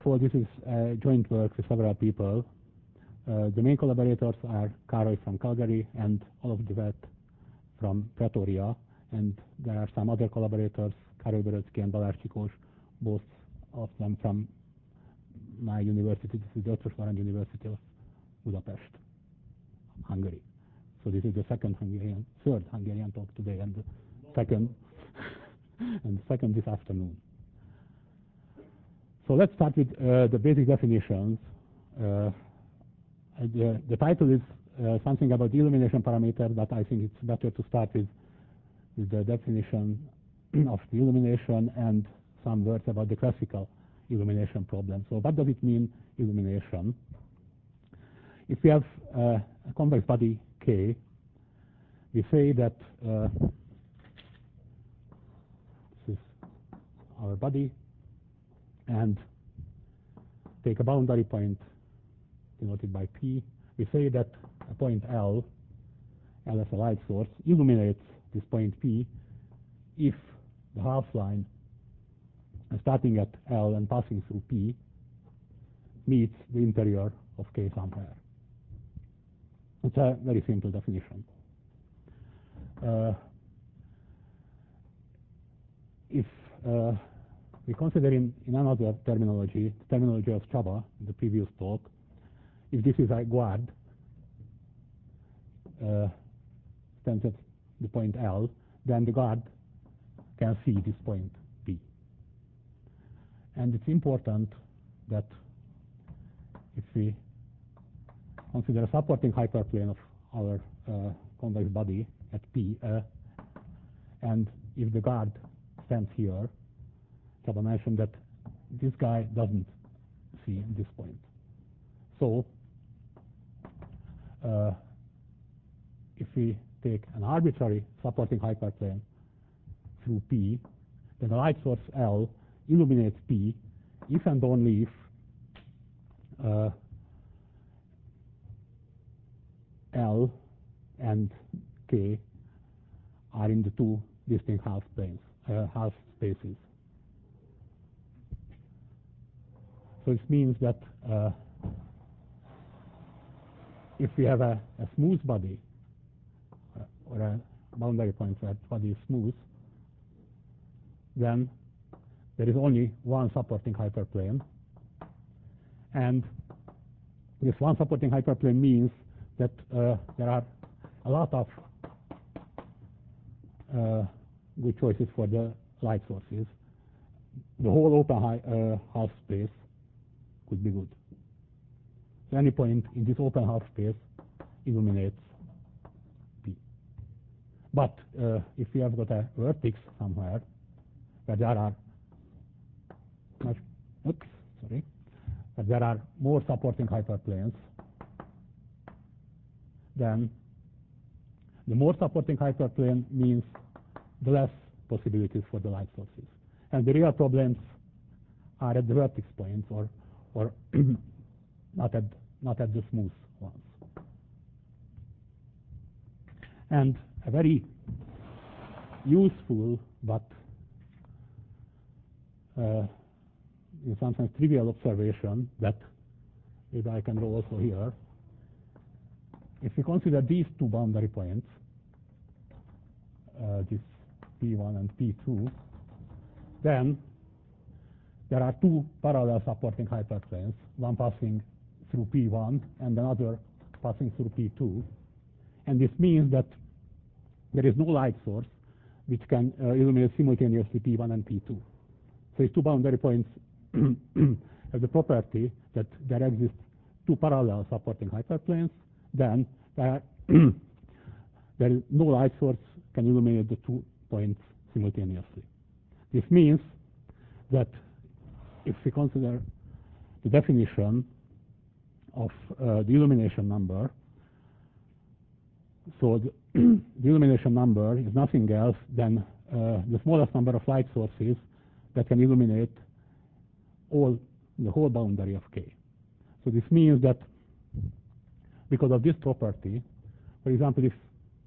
So this is joint work with several people. The main collaborators are Károly from Calgary and Olof György from Pretoria, and there are some other collaborators, Károly Böröczky and Balázs Csikós, both of them from my university. This is the Eötvös Loránd University of Budapest, Hungary. So this is the third Hungarian talk today, and the second this afternoon. So let's start with the basic definitions. The title is something about the illumination parameter, but I think it's better to start with the definition of the illumination and some words about the classical illumination problem. So what does it mean, illumination? If we have a convex body K, we say that this is our body, and take a boundary point denoted by P. We say that a point L as a light source, illuminates this point P if the half line starting at L and passing through P meets the interior of K somewhere. It's a very simple definition. If we consider in another terminology, the terminology of Csaba in the previous talk, if this is a guard, stands at the point L, then the guard can see this point P. And it's important that if we consider a supporting hyperplane of our convex body at P, and if the guard stands here, Csaba mentioned that this guy doesn't see this point. So if we take an arbitrary supporting hyperplane through P, then the light source L illuminates P if and only if L and K are in the two distinct half planes, half spaces. So it means that if we have a smooth body or a boundary point where the body is smooth, then there is only one supporting hyperplane, and this one supporting hyperplane means that there are a lot of good choices for the light sources. The whole open half space could be good. So any point in this open half space illuminates P. But if we have got a vertex somewhere where there are there are more supporting hyperplanes, then the more supporting hyperplane means the less possibilities for the light sources. And the real problems are at the vertex points or not at the smooth ones. And a very useful but in some sense trivial observation that maybe I can draw also here. If we consider these two boundary points, this P1 and P2, then there are two parallel supporting hyperplanes, one passing through P1 and another passing through P2. And this means that there is no light source which can illuminate simultaneously P1 and P2. So these two boundary points have the property that there exist two parallel supporting hyperplanes, then there is no light source can illuminate the 2 points simultaneously. This means that if we consider the definition of the illumination number, so the illumination number is nothing else than the smallest number of light sources that can illuminate the whole boundary of K. So this means that because of this property, for example, if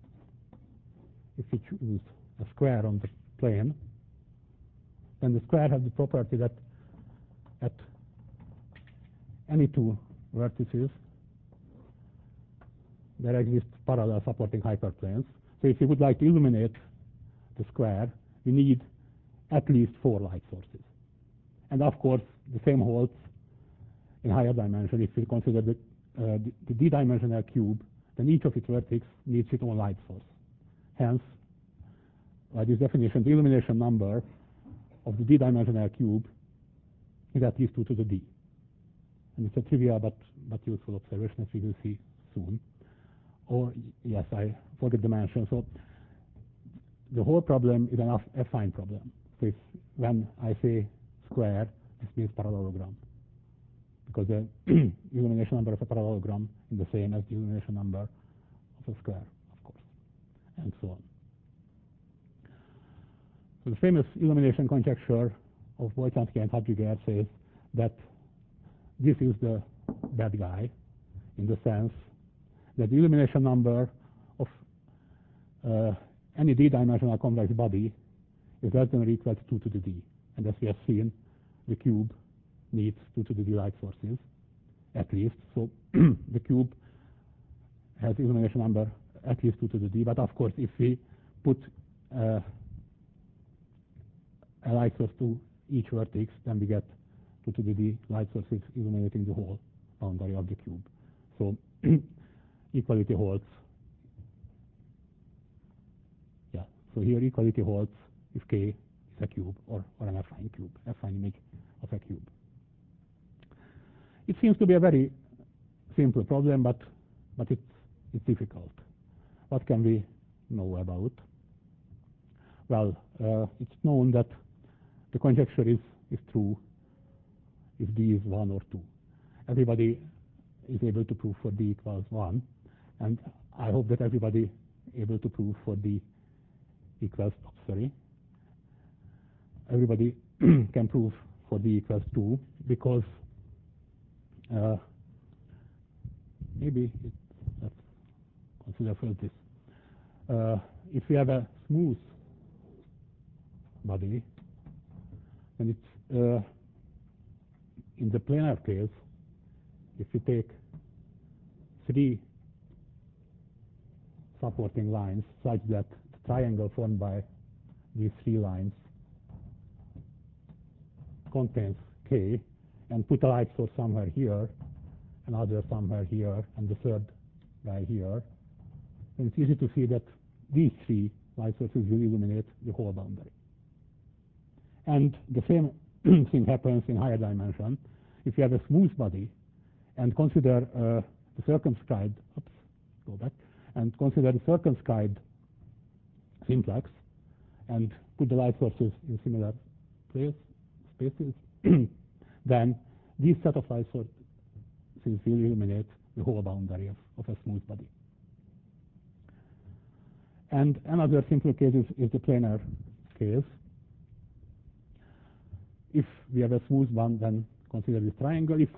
we choose a square on the plane, then the square has the property that at any two vertices, there exist parallel supporting hyperplanes. So if you would like to illuminate the square, we need at least 4 light sources. And of course, the same holds in higher dimension. If you consider the d-dimensional cube, then each of its vertices needs its own light source. Hence, by this definition, the illumination number of the d-dimensional cube is at least 2 to the d. And it's a trivial but useful observation, as we will see soon. Or, yes, I forget to mention. So the whole problem is an affine problem. So when I say square, this means parallelogram, because the illumination number of a parallelogram is the same as the illumination number of a square, of course, and so on. So the famous illumination conjecture of Boltanski and Hadjiger says that this is the bad guy, in the sense that the illumination number of any d-dimensional convex body is less than or equal to 2 to the d. And as we have seen, the cube needs 2 to the d light sources, at least. So the cube has illumination number at least 2 to the d. But of course, if we put a light source to each vertex, then we get 2 to the d light sources illuminating the whole boundary of the cube. So equality holds. Yeah. So here equality holds if K is a cube or an affine cube, affine image of a cube. It seems to be a very simple problem, but it's difficult. What can we know about? Well, it's known that the conjecture is true if d is 1 or 2. Everybody is able to prove for d equals 1, and I hope that everybody is able to prove for d equals, everybody can prove for d equals 2, because maybe let's consider first this. If we have a smooth body, then it's in the planar case, if we take 3 supporting lines such that the triangle formed by these 3 lines contains K, and put a light source somewhere here, another somewhere here, and the third guy here, then it's easy to see that these 3 light sources will illuminate the whole boundary. And the same thing happens in higher dimension. If you have a smooth body and consider the circumscribed, and consider the circumscribed simplex and put the light sources in similar spaces, then these set of light sources will illuminate the whole boundary of a smooth body. And another simple case is the planar case. If we have a smooth one, then consider this triangle. If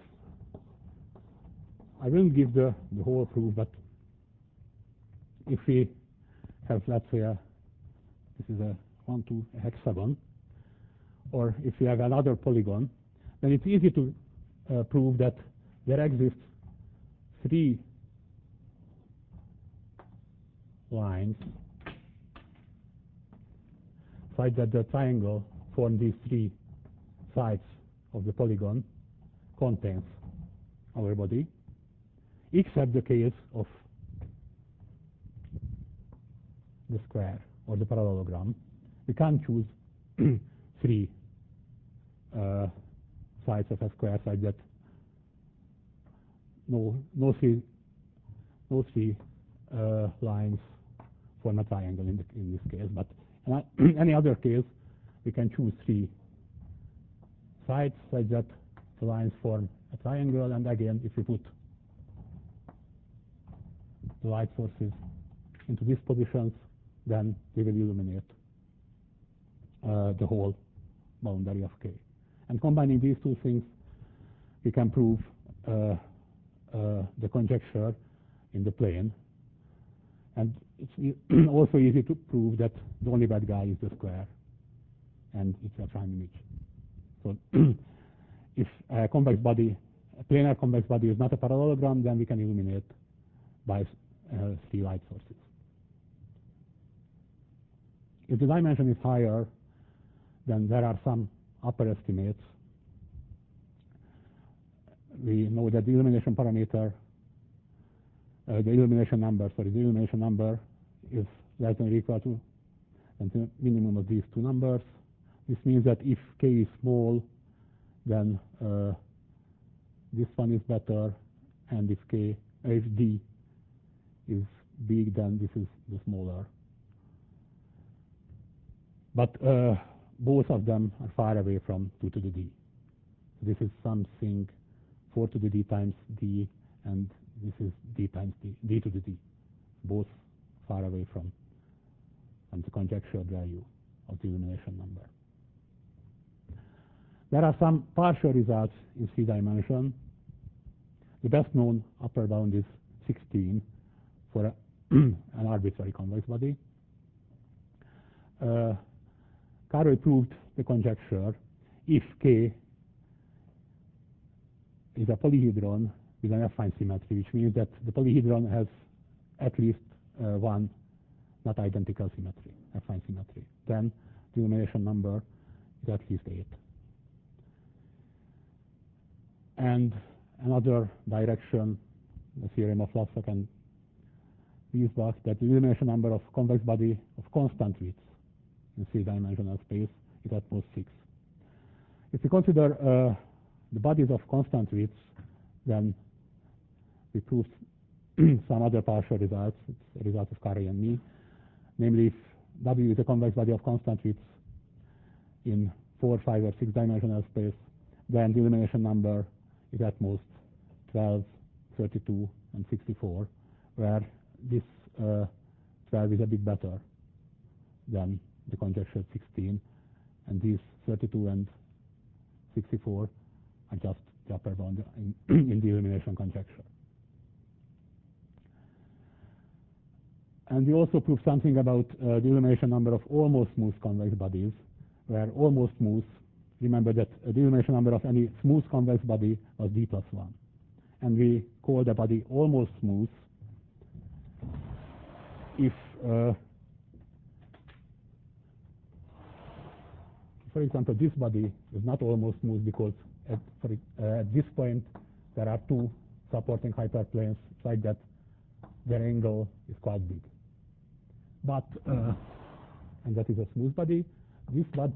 I won't give the whole proof, but if we have, let's say, this is a hexagon, or if we have another polygon, then it's easy to prove that there exists 3 lines such that the triangle formed these 3 sides of the polygon contains our body, except the case of the square or the parallelogram. We can't choose 3 sides of a square such that no 3 lines form a triangle in this case. But in any other case, we can choose 3 sides such that the lines form a triangle, and again, if we put the light sources into these positions, then they will illuminate the whole boundary of K. And combining these 2 things, we can prove the conjecture in the plane. And it's also easy to prove that the only bad guy is the square, and it's a prime image. So if a convex body, a planar convex body is not a parallelogram, then we can illuminate by 3 light sources. If the dimension is higher, then there are some upper estimates. We know that the illumination parameter, the illumination number is less than or equal to the minimum of these two numbers. This means that if k is small, then this one is better, and if d is big, then this is the smaller. But both of them are far away from 2 to the d. This is something 4 to the d times d, and this is d times d to the d. Both far away from the conjectured value of the illumination number. There are some partial results in 3 dimension. The best known upper bound is 16 for an arbitrary convex body. Károly proved the conjecture if K is a polyhedron with an affine symmetry, which means that the polyhedron has at least one not identical symmetry, affine symmetry. Then the illumination number is at least 8. And another direction, the theorem of Lavsak and Wiesbach, that the illumination number of convex body of constant width in 3-dimensional space is at most 6. If we consider the bodies of constant width, then we proved some other partial results. It's a result of Károly and me. Namely, if W is a convex body of constant width in 4, 5, or 6-dimensional space, then the illumination number is at most 12, 32, and 64, where this 12 is a bit better than the conjectured 16, and these 32 and 64 are just the upper bound in the illumination conjecture. And we also proved something about the illumination number of almost smooth convex bodies, where almost smooth, remember that the illumination number of any smooth convex body was d plus 1. And we call the body almost smooth if, for example, this body is not almost smooth because at this point there are 2 supporting hyperplanes like that their angle is quite big. But, and that is a smooth body. This body,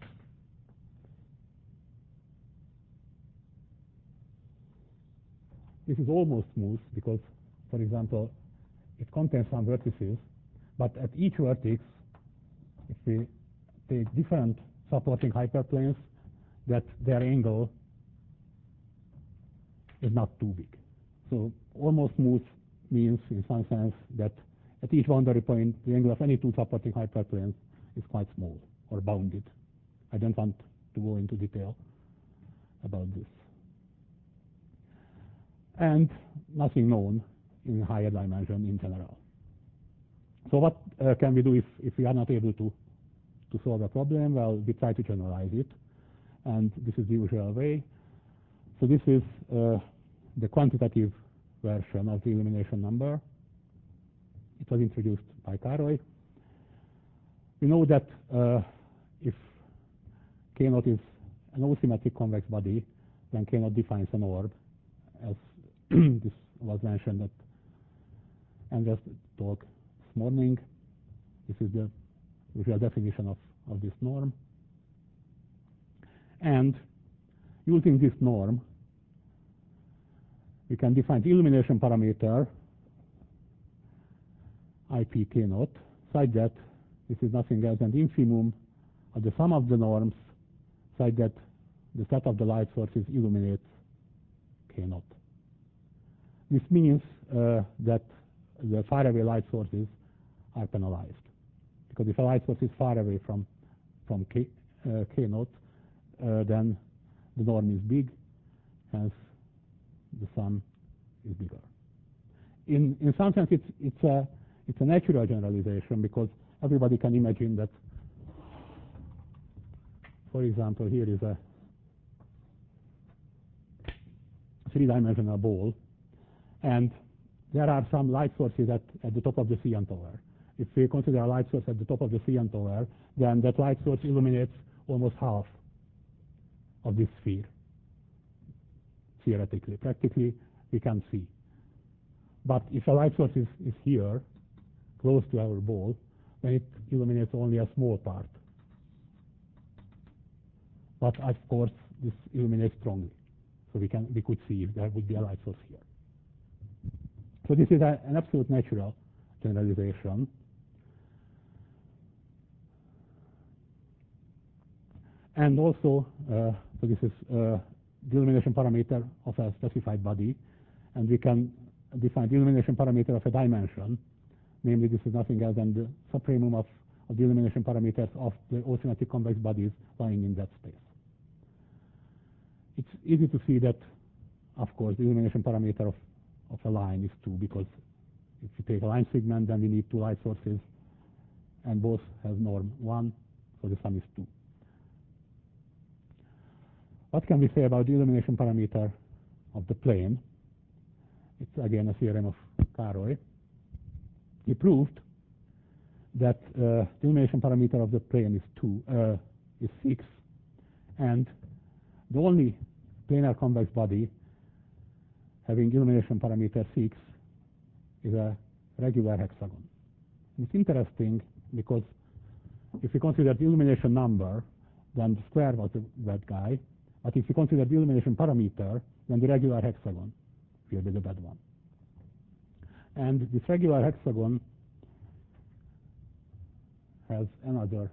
this is almost smooth because, for example, it contains some vertices, but at each vertex, if we take different supporting hyperplanes, that their angle is not too big. So almost smooth means, in some sense, that at each boundary point, the angle of any 2 supporting hyperplanes is quite small or bounded. I don't want to go into detail about this. And nothing known in higher dimension in general. So what can we do if we are not able to solve a problem? Well, we try to generalize it, and this is the usual way. So this is the quantitative version of the illumination number. It was introduced by Károly. We know that if K0 is an asymmetric convex body, then K0 defines an orb, as this was mentioned at Andreas' talk this morning. This is the usual definition of this norm. And using this norm, we can define the illumination parameter IPK0 such that this is nothing else than the infimum of the sum of the norms such that the set of the light sources illuminates K0. This means that the faraway light sources are penalized, because if a light source is far away from K0, then the norm is big, hence the sum is bigger. In some sense, it's a natural generalization, because everybody can imagine that, for example, here is a three-dimensional ball, and there are some light sources at the top of the CN tower. If we consider a light source at the top of the CN tower, then that light source illuminates almost half of this sphere, theoretically. Practically, we can see. But if a light source is here, close to our ball, then it illuminates only a small part. But of course, this illuminates strongly. So we could see if there would be a light source here. So this is an absolute natural generalization. And also, so this is the illumination parameter of a specified body, and we can define the illumination parameter of a dimension. Namely, this is nothing else than the supremum of the illumination parameters of the all-symmetric convex bodies lying in that space. It's easy to see that, of course, the illumination parameter of a line is 2, because if you take a line segment, then we need 2 light sources, and both have norm 1, so the sum is 2. What can we say about the illumination parameter of the plane? It's again a theorem of Károly. He proved that the illumination parameter of the plane is 6, and the only planar convex body having illumination parameter 6 is a regular hexagon. It's interesting because if you consider the illumination number, then the square was the bad guy. But if you consider the illumination parameter, then the regular hexagon will be the bad one. And this regular hexagon has another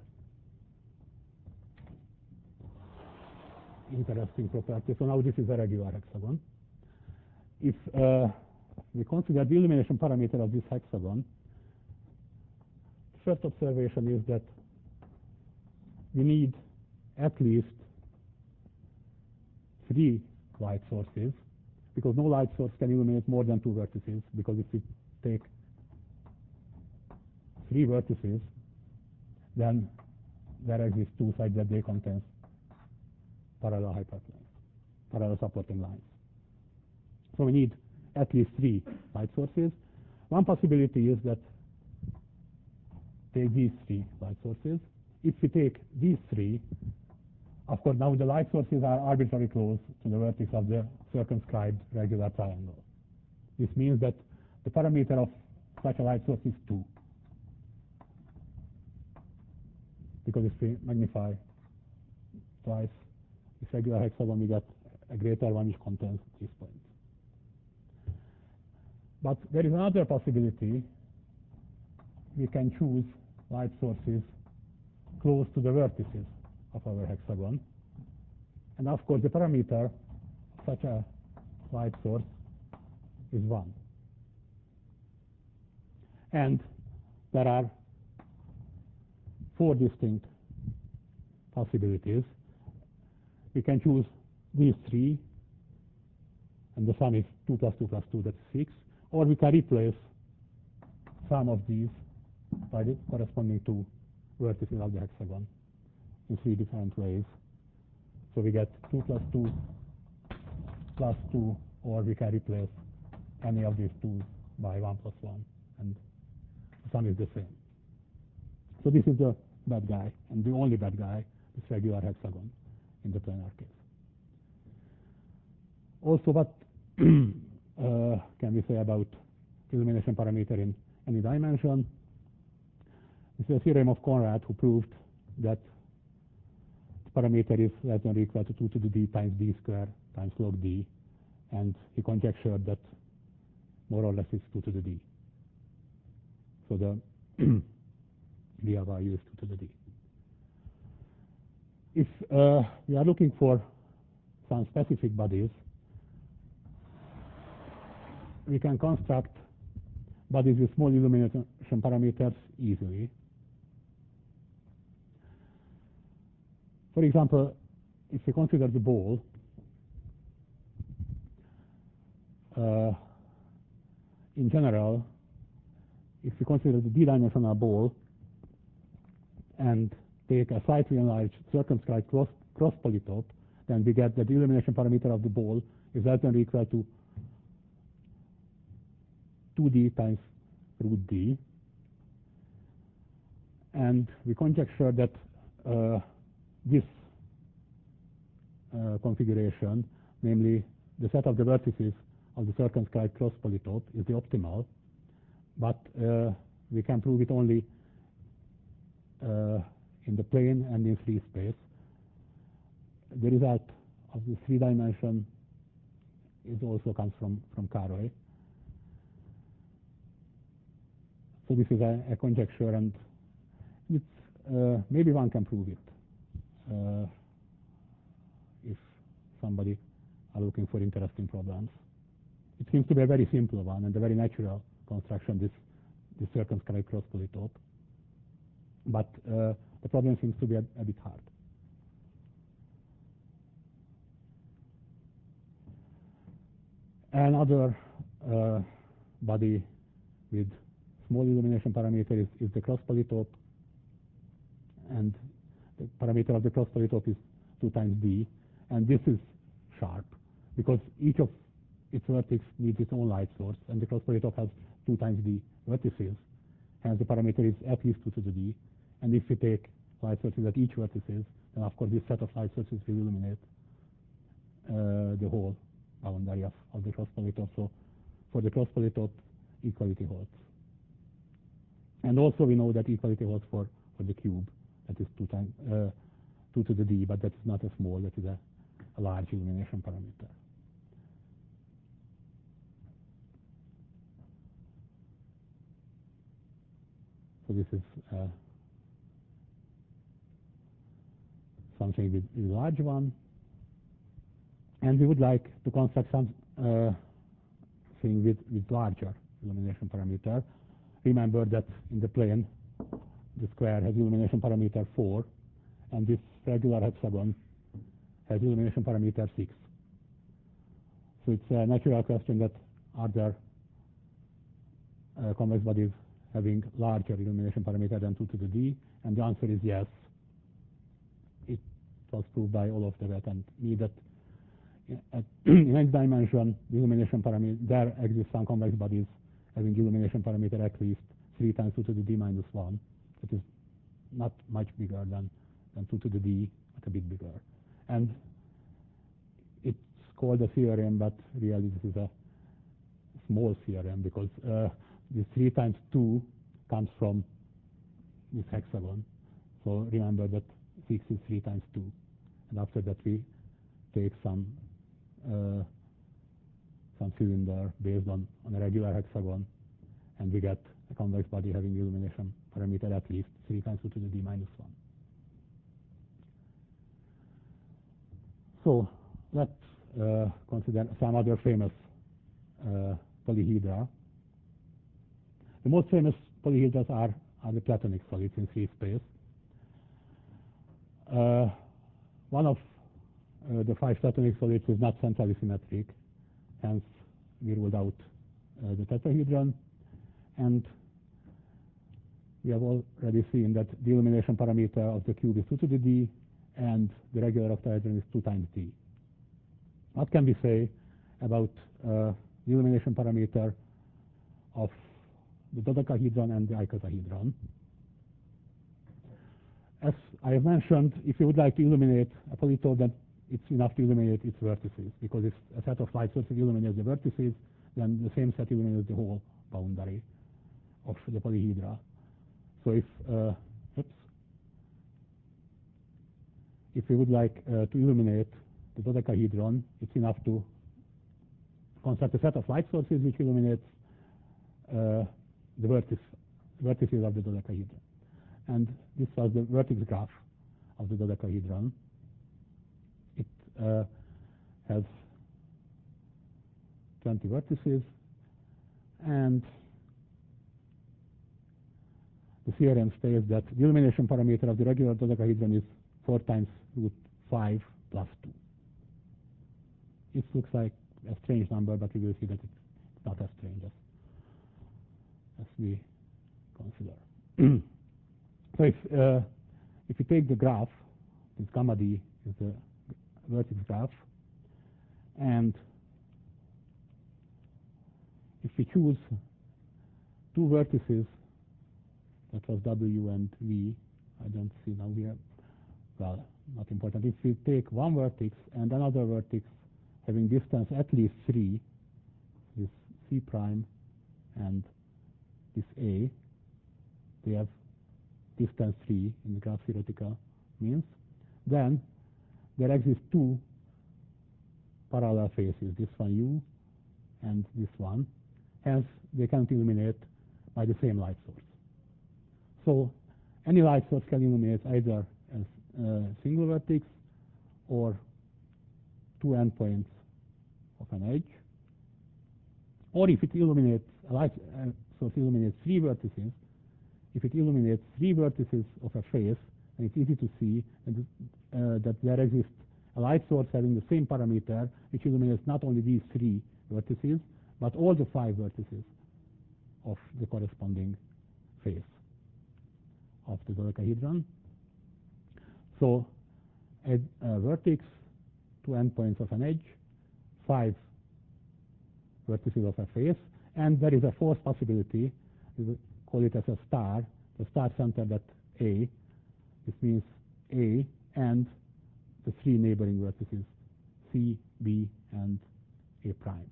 interesting property. So now this is a regular hexagon. If we consider the illumination parameter of this hexagon, the first observation is that we need at least 3 light sources, because no light source can illuminate more than 2 vertices, because if we take 3 vertices, then there exist 2 such that they contain parallel hyperplanes, parallel supporting lines. So we need at least 3 light sources. One possibility is that take these 3 light sources. If we take these 3, of course, now the light sources are arbitrarily close to the vertex of the circumscribed regular triangle. This means that the parameter of such a light source is 2. Because if we magnify twice this regular hexagon, we get a greater one which contains these points. But there is another possibility. We can choose light sources close to the vertices of our hexagon. And of course, the parameter of such a light source is 1. And there are 4 distinct possibilities. We can choose these 3, and the sum is 2 plus 2 plus 2, that's 6. Or we can replace some of these by the corresponding to vertices of the hexagon in 3 different ways. So we get 2 plus 2 plus 2, or we can replace any of these 2 by 1 plus 1, and the sum is the same. So this is the bad guy, and the only bad guy, this regular hexagon in the planar case. Also, what can we say about illumination parameter in any dimension? This is a theorem of Conrad, who proved that the parameter is less than or equal to 2 to the d times d square times log d, and he conjectured that more or less it's 2 to the d. So the real value is 2 to the d. If we are looking for some specific bodies, we can construct bodies with small illumination parameters easily. For example, if we consider the ball, in general, if we consider the d-dimensional ball and take a slightly enlarged circumscribed cross polytope, then we get that the illumination parameter of the ball is less than or equal to 2d times root d. And we conjecture that this configuration, namely the set of the vertices of the circumscribed cross polytope, is the optimal, but we can prove it only in the plane and in free space. The result of the 3-dimension is also comes from Károly. So this is a conjecture, and it's, maybe one can prove it if somebody are looking for interesting problems. It seems to be a very simple one and a very natural construction, this circumscribed cross polytope. But the problem seems to be a bit hard. Another body with small illumination parameter is the cross polytope, and the parameter of the cross polytope is 2 times d, and this is sharp because each of its vertex needs its own light source, and the cross polytope has 2 times d vertices. Hence, the parameter is at least 2 to the d. And if we take light sources at each vertices, then of course this set of light sources will illuminate the whole boundary of the cross polytope. So for the cross polytope, equality holds. And also we know that equality holds for the cube, that is 2 to the d, but that is not a small, that is a large illumination parameter. So this is something with a large one. And we would like to construct some thing with larger illumination parameter. Remember that in the plane, the square has illumination parameter 4, and this regular hexagon has illumination parameter 6. So it's a natural question that are there convex bodies having larger illumination parameter than 2 to the d? And the answer is yes. It was proved by Olof, Devet, and me that in X dimension, the illumination parameter, there exist some convex bodies having illumination parameter at least 3 times 2 to the d minus 1. It is not much bigger than 2 to the d, but a bit bigger. And it's called a theorem, but really this is a small theorem because this 3 times 2 comes from this hexagon. So remember that 6 is 3 times 2. And after that we take some cylinder based on a regular hexagon, and we get a convex body having illumination parameter at least 3 times 2 to the d minus 1. So let's consider some other famous polyhedra. The most famous polyhedras are the Platonic solids in free space. One of the 5 Platonic solids is not centrally symmetric, hence we ruled out the tetrahedron. And we have already seen that the illumination parameter of the cube is 2 to the d, and the regular octahedron is 2 times d. What can we say about the illumination parameter of the dodecahedron and the icosahedron? As I have mentioned, if you would like to illuminate a polytope, then it's enough to illuminate its vertices, because if a set of light sources illuminates the vertices, then the same set illuminates the whole boundary of the polyhedra. So if we would like to illuminate the dodecahedron, it's enough to construct a set of light sources which illuminates the vertices of the dodecahedron. And this was the vertex graph of the dodecahedron. It has 20 vertices, and the theorem states that the illumination parameter of the regular dodecahedron is 4 times root 5 plus 2. It looks like a strange number, but we will see that it's not as strange as we consider. So if you take the graph, this gamma d is the vertex graph, and we choose two vertices, that was W and V, I don't see now here, well, not important. If we take one vertex and another vertex having distance at least 3, this C prime and this A, they have distance 3 in the graph theoretical means, then there exist two parallel faces, this one U and this one. Hence, they cannot illuminate by the same light source. So any light source can illuminate either as a single vertex or two endpoints of an edge. Or if it illuminates, a light source illuminates three vertices, if it illuminates three vertices of a face, then it's easy to see that there exists a light source having the same parameter, which illuminates not only these three vertices, but all the 5 vertices of the corresponding face of the dodecahedron. So a vertex, 2 endpoints of an edge, 5 vertices of a face, and there is a fourth possibility, we call it as a star, the star centered at A. This means A and the 3 neighboring vertices, C, B, and A prime.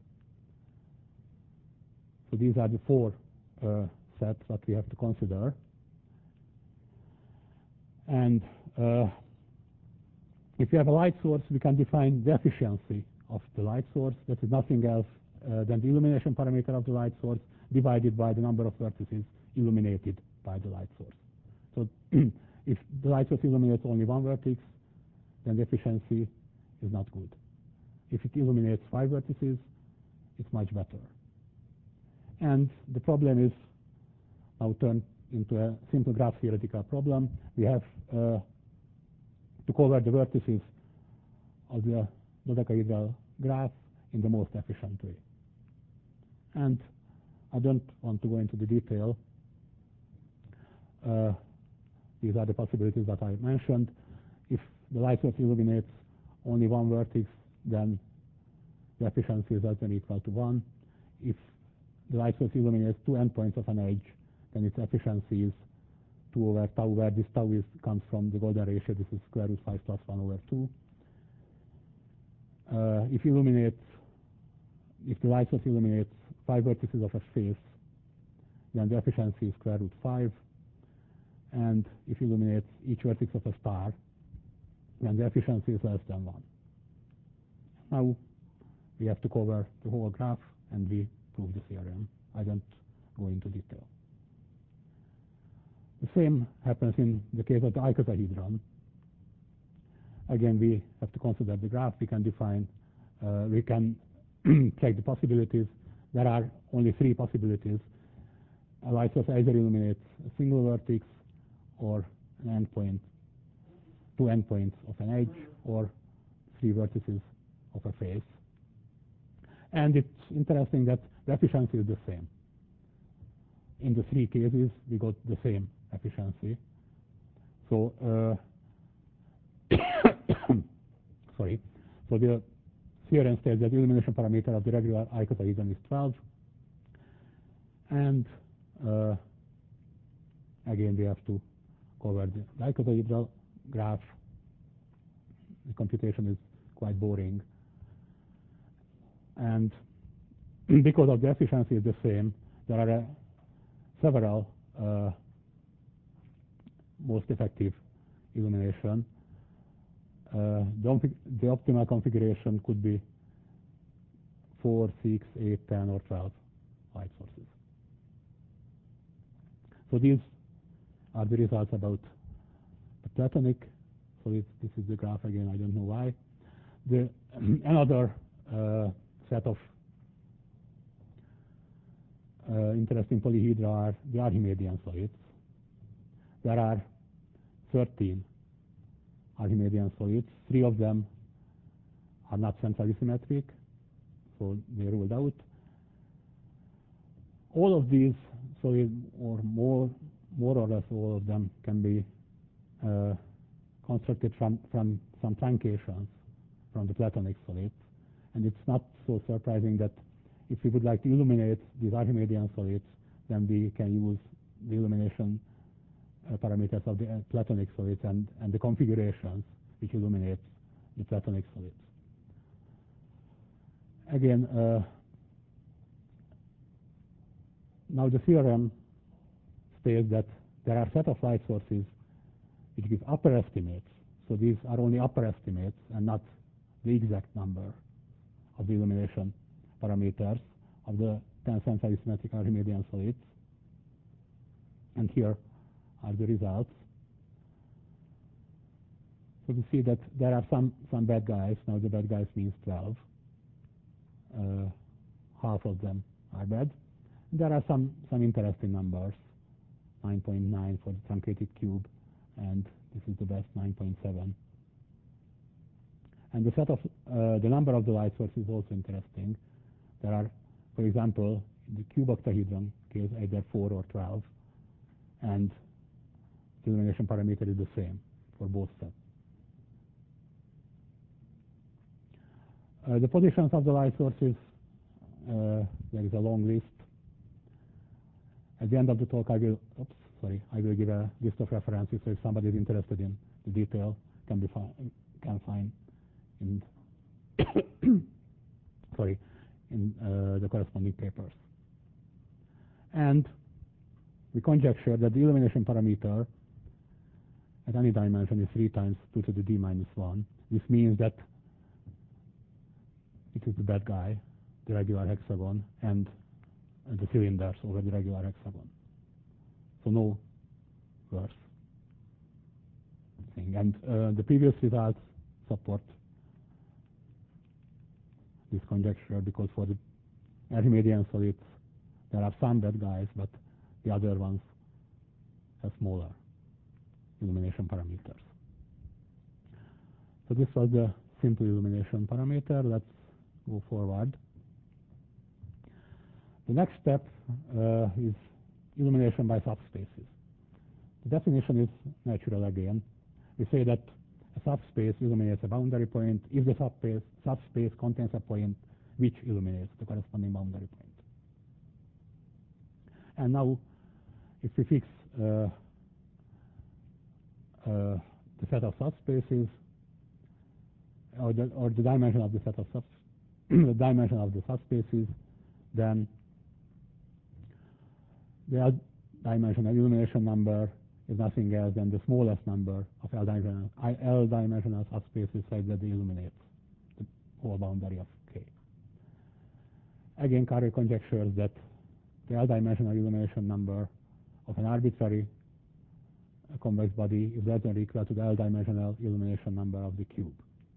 So these are the 4 sets that we have to consider. And if we have a light source, we can define the efficiency of the light source. That is nothing else than the illumination parameter of the light source divided by the number of vertices illuminated by the light source. So if the light source illuminates only one vertex, then the efficiency is not good. If it illuminates 5 vertices, it's much better. And the problem is now turned into a simple graph theoretical problem. We have to cover the vertices of the dodecahedral graph in the most efficient way. And I don't want to go into the detail. These are the possibilities that I mentioned. If the light source illuminates only one vertex, then the efficiency is less than or equal to 1. If the light source illuminates 2 endpoints of an edge, then its efficiency is 2 over tau, where this tau comes from the golden ratio. This is square root 5 plus 1 over 2. If the light source illuminates 5 vertices of a face, then the efficiency is square root 5. And if it illuminates each vertex of a star, then the efficiency is less than 1. Now we have to cover the whole graph, and we prove the theorem. I don't go into detail. The same happens in the case of the icosahedron. Again, we have to consider the graph. We can define, we can check the possibilities. There are only 3 possibilities. A light source either illuminates a single vertex or an endpoint, 2 endpoints of an edge, or 3 vertices of a face. And it's interesting that the efficiency is the same. In the 3 cases, we got the same efficiency. So, sorry. So the theorem states that the illumination parameter of the regular icosahedron is 12. And again, we have to cover the icosahedral graph. The computation is quite boring. And because of the efficiency is the same, there are several most effective illumination. The optimal configuration could be 4, 6, 8, 10, or 12 light sources. So these are the results about the Platonic. So this is the graph again. I don't know why. Another set of interesting polyhedra are the Archimedean solids. There are 13 Archimedean solids. 3 of them are not centrally symmetric, so they ruled out. All of these solids, or more or less all of them, can be constructed from some truncations from the Platonic solids. And it's not so surprising that if we would like to illuminate these Archimedean solids, then we can use the illumination parameters of the Platonic solids and the configurations which illuminate the Platonic solids. Again, now the theorem states that there are a set of light sources which give upper estimates. So these are only upper estimates and not the exact number of the illumination parameters of the tensor symmetric Archimedean solids. And here are the results. So we see that there are some bad guys. Now the bad guys means 12. Half of them are bad. There are some interesting numbers, 9.9 for the truncated cube, and this is the best, 9.7. And the set of the number of the light sources is also interesting. There are, for example, in the cube octahedron case, either 4 or 12, and the illumination parameter is the same for both sets. The positions of the light sources, there is a long list. At the end of the talk, I will give a list of references, so if somebody is interested in the detail, can find in in the corresponding papers. And we conjecture that the illumination parameter at any dimension is 3 times 2 to the d minus 1. This means that it is the bad guy, the regular hexagon, and the cylinders over the regular hexagon. So no worse thing. And the previous results support this conjecture, because for the Archimedean solids there are some bad guys, but the other ones have smaller illumination parameters. So this was the simple illumination parameter. Let's go forward. The next step is illumination by subspaces. The definition is natural again. We say that a subspace illuminates a boundary point if the subspace contains a point which illuminates the corresponding boundary point. And now, if we fix the set of subspaces, or the dimension of the set of the dimension of the subspaces, then the L-dimensional illumination number is nothing else than the smallest number of L-dimensional subspaces such that they illuminate the whole boundary of K. Again, Carré conjectures that the L-dimensional illumination number of an arbitrary convex body is less than or equal to the L-dimensional illumination number of the cube.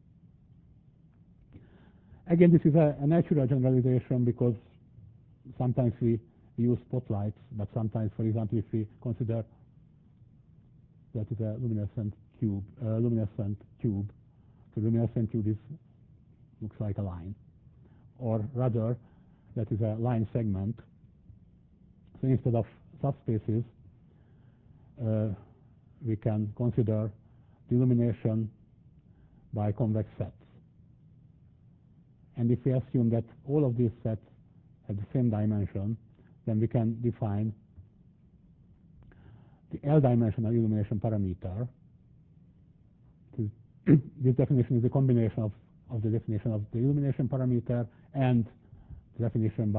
Again, this is a natural generalization, because sometimes we use spotlights, but sometimes, for example, if we consider that is a luminescent cube, so luminescent tube looks like a line, or rather, that is a line segment. So instead of subspaces, we can consider the illumination by convex sets. And if we assume that all of these sets have the same dimension, then we can define the L-dimensional illumination parameter. This definition is a combination of the definition of the illumination parameter and the definition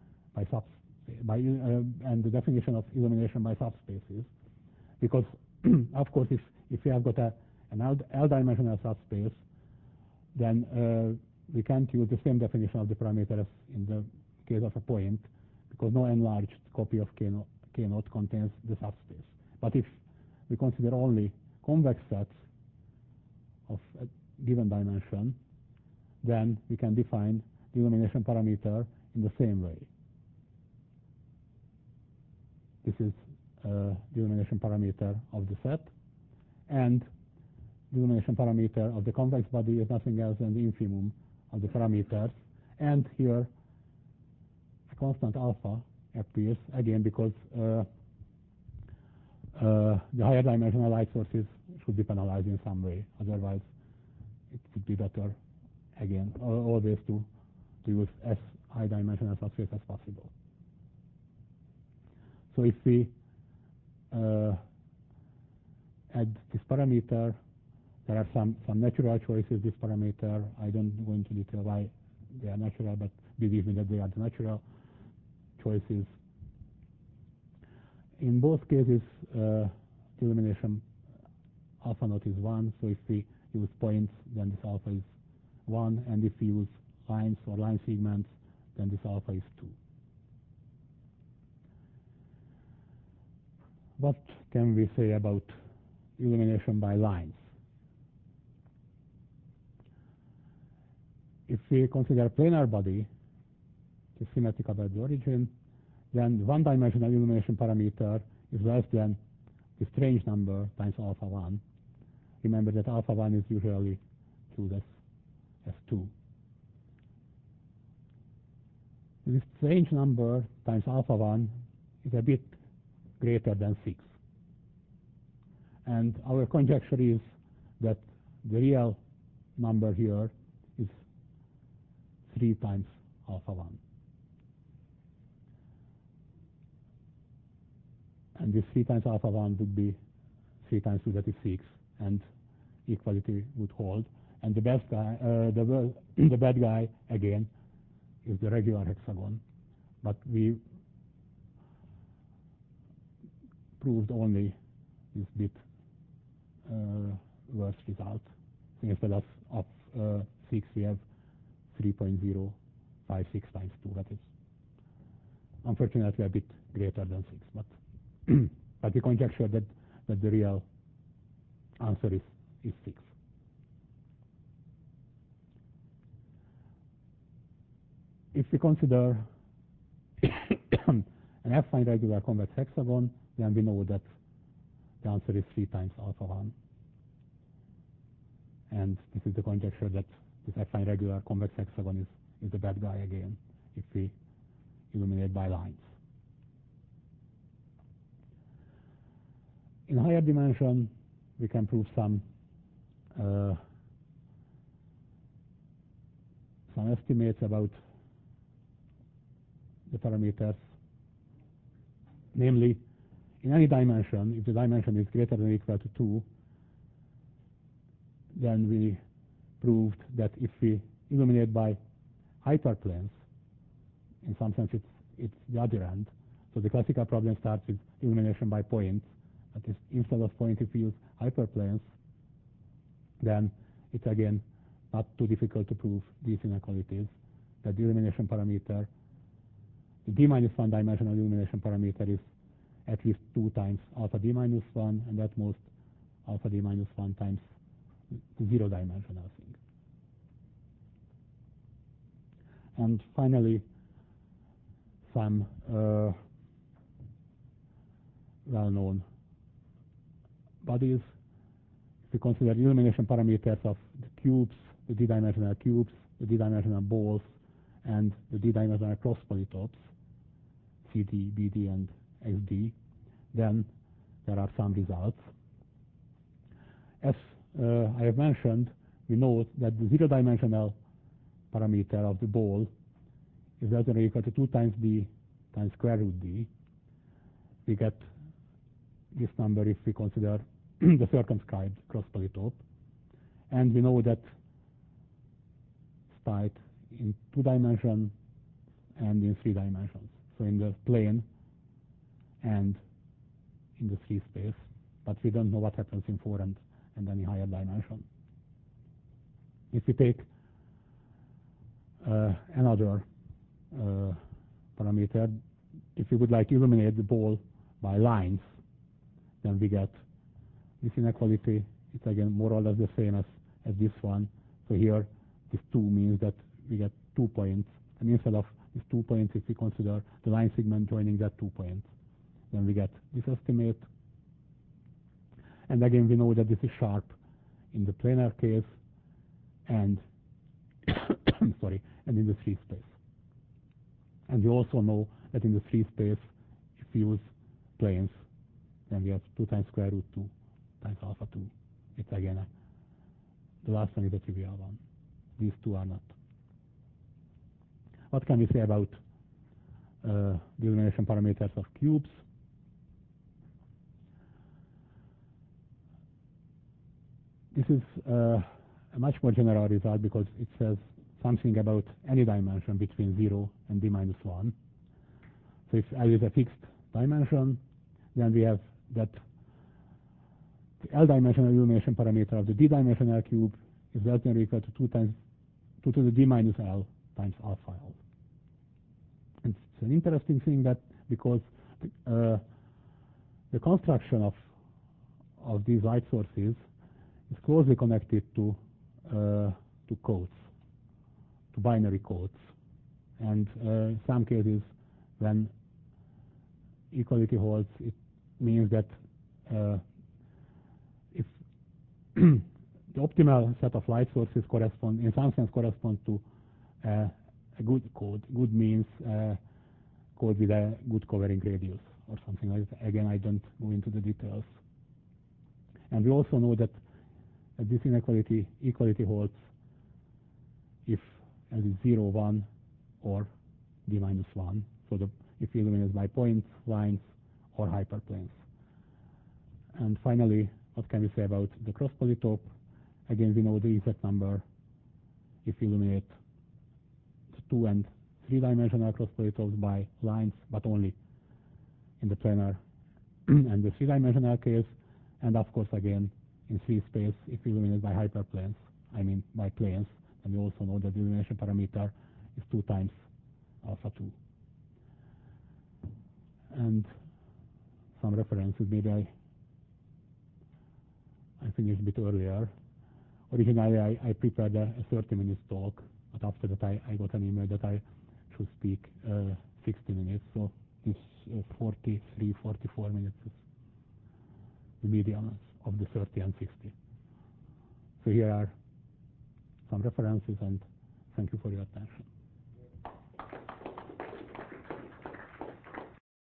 and the definition of illumination by subspaces. Because, of course, if we have got an L-dimensional subspace, then we can't use the same definition of the parameter as in the case of a point, because no enlarged copy of K0 contains the subspace. But if we consider only convex sets of a given dimension, then we can define the illumination parameter in the same way. This is the illumination parameter of the set, and the illumination parameter of the convex body is nothing else than the infimum of the parameters. And here a constant alpha appears, again because the higher dimensional light sources should be penalized in some way. Otherwise, it would be better, again, always to use S high-dimensional subspace as possible. So if we add this parameter, there are some natural choices. This parameter, I don't go into detail why they are natural, but believe me that they are the natural choices. In both cases, illumination alpha naught is 1. So if we use points, then this alpha is 1, and if we use lines or line segments, then this alpha is 2. What can we say about illumination by lines? If we consider a planar body, which is symmetrical at the origin, then one-dimensional illumination parameter is less than the strange number times alpha 1. Remember that alpha 1 is usually chosen as 2. This strange number times alpha 1 is a bit greater than 6. And our conjecture is that the real number here is 3 times alpha 1. And this 3 times alpha 1 would be 3 times 2, that is 6, and equality would hold. And the best guy, the bad guy, again, is the regular hexagon. But we proved only this bit worse result. So instead of 6, we have 3.056 times 2. That is unfortunately a bit greater than 6. But we conjecture that the real answer is 6. If we consider an affine regular convex hexagon, then we know that the answer is 3 times alpha 1. And this is the conjecture that this affine regular convex hexagon is the bad guy again, if we illuminate by lines. In higher dimension, we can prove some estimates about the parameters. Namely, in any dimension, if the dimension is greater than or equal to 2, then we proved that if we illuminate by hyperplanes, in some sense it's the other end. So the classical problem starts with illumination by points. That is, instead of points, if we use hyperplanes, then it's again not too difficult to prove these inequalities, that the illumination parameter, the d minus 1 dimensional illumination parameter, is at least 2 times alpha d minus 1, and at most alpha d minus 1 times the 0 dimensional thing. And finally, some well-known bodies. If we consider illumination parameters of the cubes, the d-dimensional cubes, the d-dimensional balls, and the d-dimensional cross polytopes, CD, BD, and XD, then there are some results. As I have mentioned, we know that the 0-dimensional parameter of the ball is less than or equal to 2 times d times square root d. We get this number if we consider the circumscribed cross polytope. And we know that it's tight in 2 dimensions and in 3 dimensions. So in the plane and in the 3 space. But we don't know what happens in 4 and any higher dimension. If we take another parameter, if we would like to illuminate the ball by lines, then we get this inequality. It's again more or less the same as this one. So here, this 2 means that we get 2 points. And instead of these 2 points, if we consider the line segment joining that 2 points, then we get this estimate. And again, we know that this is sharp in the planar case and sorry, and in the 3 space. And we also know that in the 3 space, if we use planes, then we have 2 times square root 2 times alpha 2. It's again the last one is a trivial one. These 2 are not. what can we say about the illumination parameters of cubes? This is a much more general result because it says something about any dimension between 0 and d minus 1. So if I use a fixed dimension, then we have that the L-dimensional illumination parameter of the d-dimensional cube is less than or equal to 2 to the d minus L times alpha L. And it's an interesting thing that because the construction of these light sources is closely connected to codes, to binary codes. And in some cases, when equality holds, it means that if the optimal set of light sources correspond, in some sense, correspond to a good code. Good means code with a good covering radius or something like that. Again, I don't go into the details. And we also know that this inequality equality holds if L is 0, 1, or d minus 1. So if you illuminate by points, lines, or hyperplanes. And finally, what can we say about the cross polytope? Again, we know the exact number if you illuminate the 2 and 3-dimensional cross polytopes by lines, but only in the planar and the 3-dimensional case. And of course, again, in 3 space, if you illuminate by hyperplanes, I mean by planes, and we also know that the illumination parameter is 2 times alpha 2. And some references, maybe I finished a bit earlier. Originally, I prepared a 30-minute talk, but after that I got an email that I should speak 60 minutes. So this 43, 44 minutes is the median of the 30 and 60. So here are some references, and thank you for your attention.